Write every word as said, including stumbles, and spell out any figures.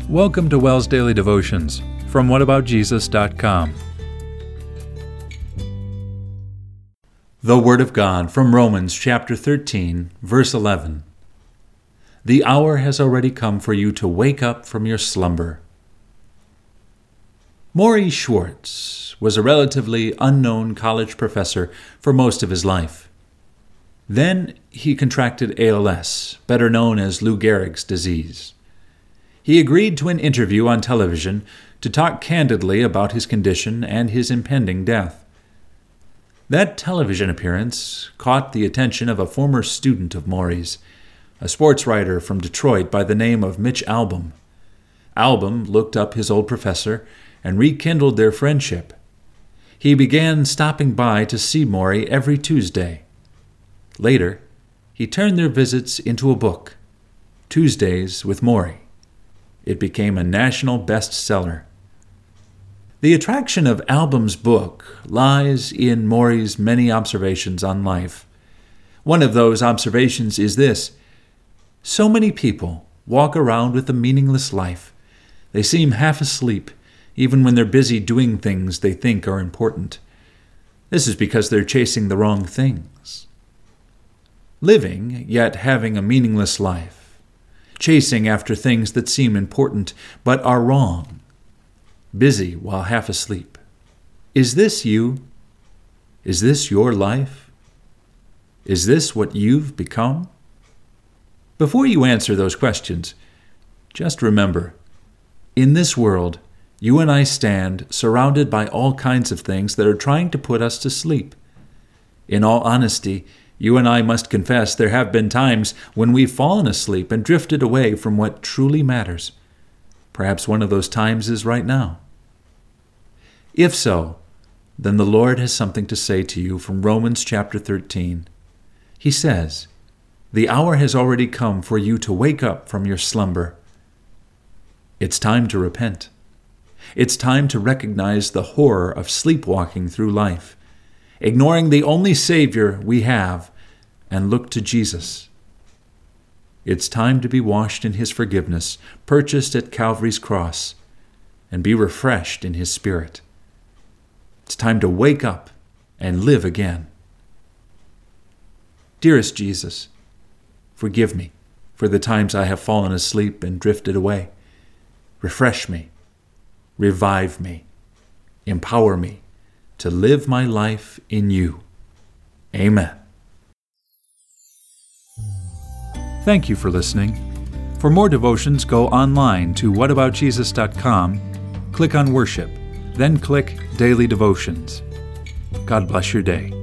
Welcome to WELS Daily Devotions from what about jesus dot com. The Word of God from Romans chapter thirteen, verse eleven. The hour has already come for you to wake up from your slumber. Maury Schwartz was a relatively unknown college professor for most of his life. Then he contracted A L S, better known as Lou Gehrig's disease. He agreed to an interview on television to talk candidly about his condition and his impending death. That television appearance caught the attention of a former student of Maury's, a sports writer from Detroit by the name of Mitch Albom. Albom looked up his old professor and rekindled their friendship. He began stopping by to see Maury every Tuesday. Later, he turned their visits into a book, Tuesdays with Maury. It became a national bestseller. The attraction of Albom's book lies in Maury's many observations on life. One of those observations is this: so many people walk around with a meaningless life. They seem half asleep, even when they're busy doing things they think are important. This is because they're chasing the wrong things. Living, yet having a meaningless life. Chasing after things that seem important but are wrong. Busy while half asleep. Is this you? Is this your life? Is this what you've become? Before you answer those questions, just remember, in this world, you and I stand surrounded by all kinds of things that are trying to put us to sleep. In all honesty, you and I must confess there have been times when we've fallen asleep and drifted away from what truly matters. Perhaps one of those times is right now. If so, then the Lord has something to say to you from Romans chapter thirteen. He says, "The hour has already come for you to wake up from your slumber." It's time to repent. It's time to recognize the horror of sleepwalking through life, ignoring the only Savior we have, and look to Jesus. It's time to be washed in His forgiveness, purchased at Calvary's cross, and be refreshed in His Spirit. It's time to wake up and live again. Dearest Jesus, forgive me for the times I have fallen asleep and drifted away. Refresh me, revive me, empower me to live my life in you. Amen. Thank you for listening. For more devotions, go online to what about jesus dot com, click on Worship, then click Daily Devotions. God bless your day.